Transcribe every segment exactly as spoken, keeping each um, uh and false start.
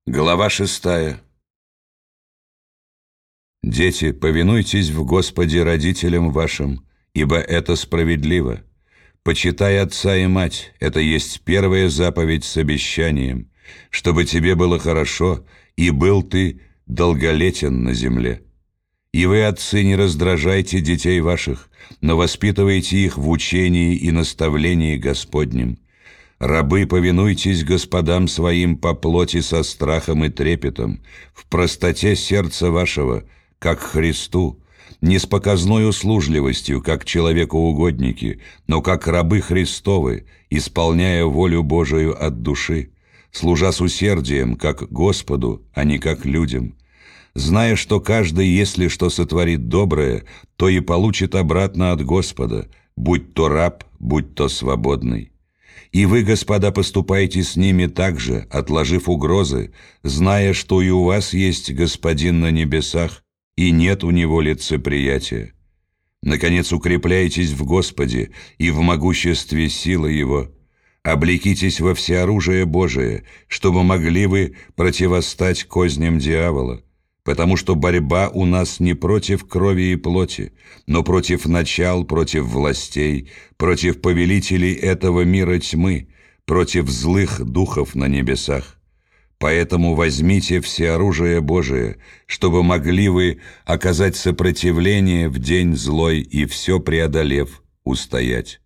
Глава шестая. Дети, повинуйтесь в Господе родителям вашим, ибо это справедливо. Почитай отца и мать, это есть первая заповедь с обещанием, чтобы тебе было хорошо, и был ты долголетен на земле. И вы, отцы, не раздражайте детей ваших, но воспитывайте их в учении и наставлении Господнем. Рабы, повинуйтесь господам своим по плоти со страхом и трепетом, в простоте сердца вашего, как Христу, не с показной услужливостью, как человекоугодники, но как рабы Христовы, исполняя волю Божию от души, служа с усердием, как Господу, а не как людям, зная, что каждый, если что сотворит доброе, то и получит обратно от Господа, будь то раб, будь то свободный. И вы, господа, поступайте с ними так же, отложив угрозы, зная, что и у вас есть Господин на небесах, и нет у Него лицеприятия. Наконец, укрепляйтесь в Господе и в могуществе силы Его. Облекитесь во всеоружие Божие, чтобы могли вы противостать козням дьявола, потому что борьба у нас не против крови и плоти, но против начал, против властей, против повелителей этого мира тьмы, против злых духов на небесах. Поэтому возьмите всеоружие Божие, чтобы могли вы оказать сопротивление в день злой и все преодолев, устоять.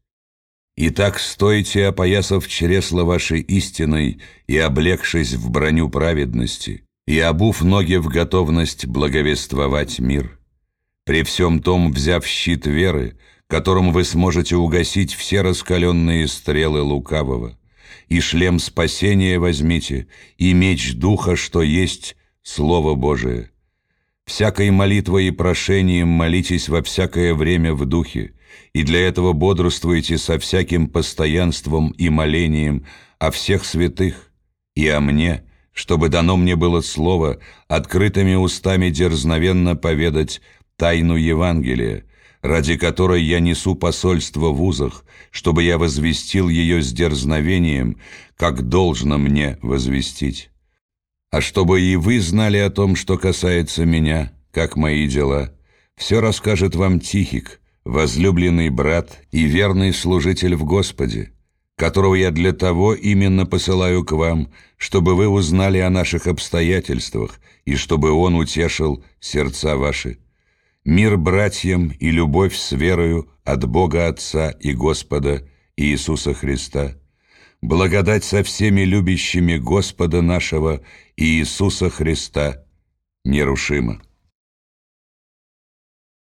Итак, стойте, опоясав чресла вашей истиной и облегшись в броню праведности, и обув ноги в готовность благовествовать мир. При всем том, взяв щит веры, которым вы сможете угасить все раскаленные стрелы лукавого, и шлем спасения возьмите, и меч Духа, что есть Слово Божие. Всякой молитвой и прошением молитесь во всякое время в Духе, и для этого бодрствуйте со всяким постоянством и молением о всех святых и о мне, чтобы дано мне было слово открытыми устами дерзновенно поведать тайну Евангелия, ради которой я несу посольство в узах, чтобы я возвестил ее с дерзновением, как должно мне возвестить. А чтобы и вы знали о том, что касается меня, как мои дела, все расскажет вам Тихик, возлюбленный брат и верный служитель в Господе, которого я для того именно посылаю к вам, чтобы вы узнали о наших обстоятельствах и чтобы он утешил сердца ваши. Мир братьям и любовь с верою от Бога Отца и Господа Иисуса Христа. Благодать со всеми любящими Господа нашего Иисуса Христа нерушима.